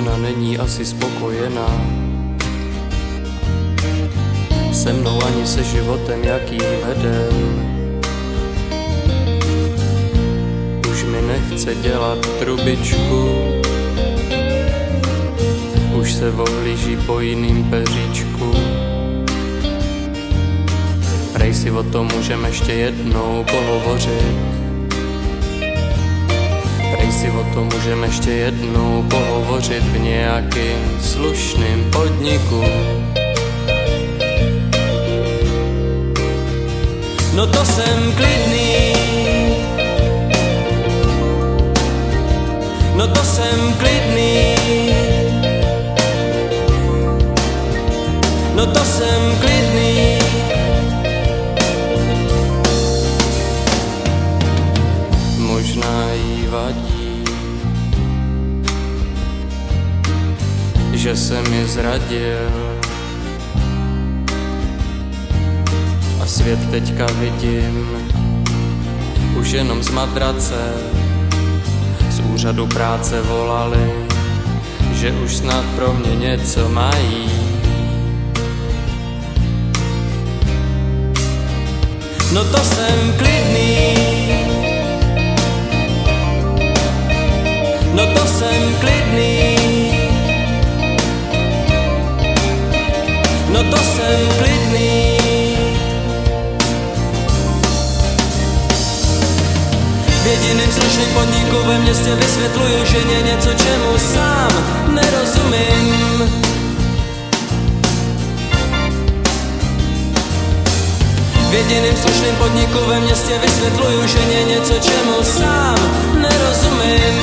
žena není asi spokojená se mnou ani se životem, jaký vedem. Už mi nechce dělat trubičku, už se ohlíží po jiným peříčku. Prej si o tom můžeme ještě jednou pohovořit. Prej si o tom můžeme ještě jednou pohovořit v nějakým slušným podniku. No to jsem klidný, no to jsem klidný, no to jsem klidný. Možná jí vadí, že jsem ji zradil a svět teďka vidím už jenom z madrace. Z úřadu práce volali, že už snad pro mě něco mají. No to jsem klidný, no to jsem klidný, no to jsem klidný. V jediným slušným podniku ve městě vysvětluju ženě něco, čemu sám nerozumím. V jediným slušným podniku ve městě vysvětluju ženě něco, čemu sám nerozumím.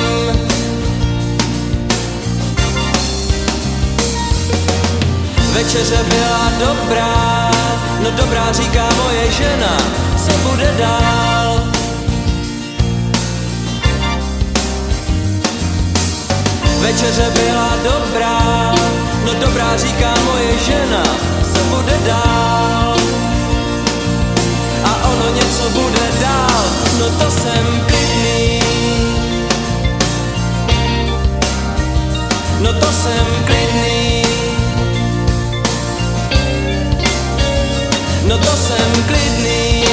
Večeře byla dobrá, no dobrá říká moje žena, co bude dál? Večeře byla dobrá, no dobrá říká moje žena, co bude dál? A ono něco bude dál, no to jsem klidný, no to jsem klidný, no to jsem klidný,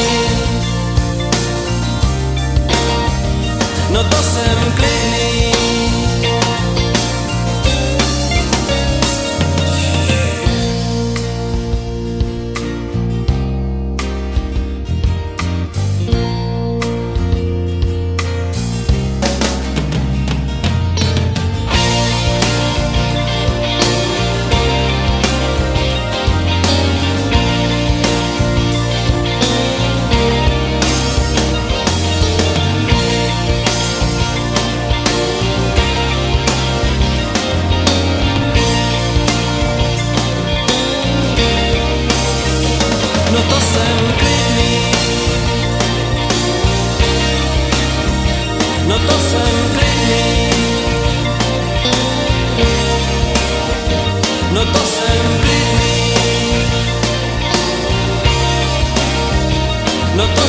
no to jsem klidný. No to jsem klidný, no to jsem klidný, no to jsem klidný, no to